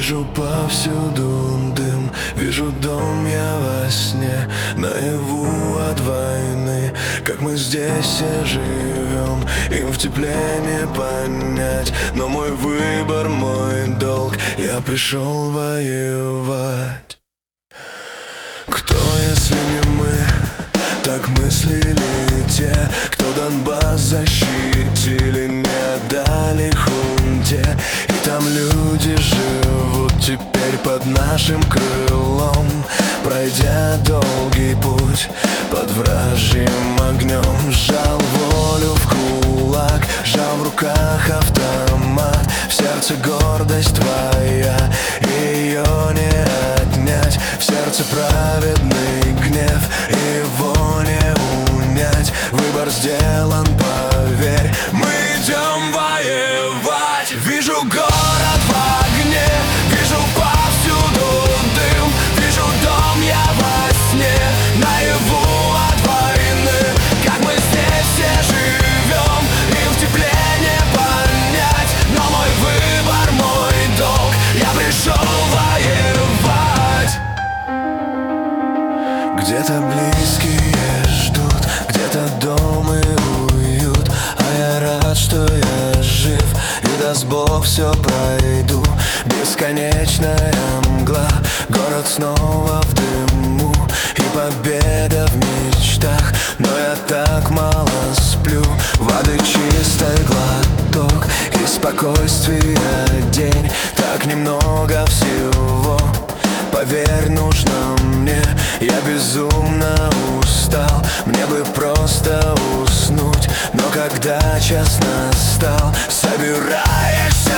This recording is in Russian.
Вижу повсюду дым, вижу дом я во сне, наяву от войны. Как мы здесь все живем, им в тепле не понять. Но мой выбор, мой долг, я пришел воевать. Кто, если не мы, так мыслили те, кто Донбасс защитили, не отдали хунте. И там люди живут теперь под нашим крылом, пройдя долгий путь под вражьим огнем. Сжал волю в кулак, сжал в руках автомат. В сердце гордость твоя, ее не отнять. В сердце праведный гнев, его не унять. Выбор сделан, поверь, мы идем воевать. Вижу город в огне, вижу повсюду дым, вижу дом я во сне, наяву от войны. Как мы здесь все живем, им в тепле не понять. Но мой выбор, мой долг, я пришел воевать. Где-то близкие ждут, где-то дом и уют, а я рад, что я жив, и даст Бог все пройду. Бесконечная мгла, город снова в дыму, и победа в мечтах. Но я так мало сплю, воды чистой глоток и спокойствия день. Так немного всего, поверь, нужно мне. Я безумно устал, мне бы просто уснуть. Но когда час настал, собираешься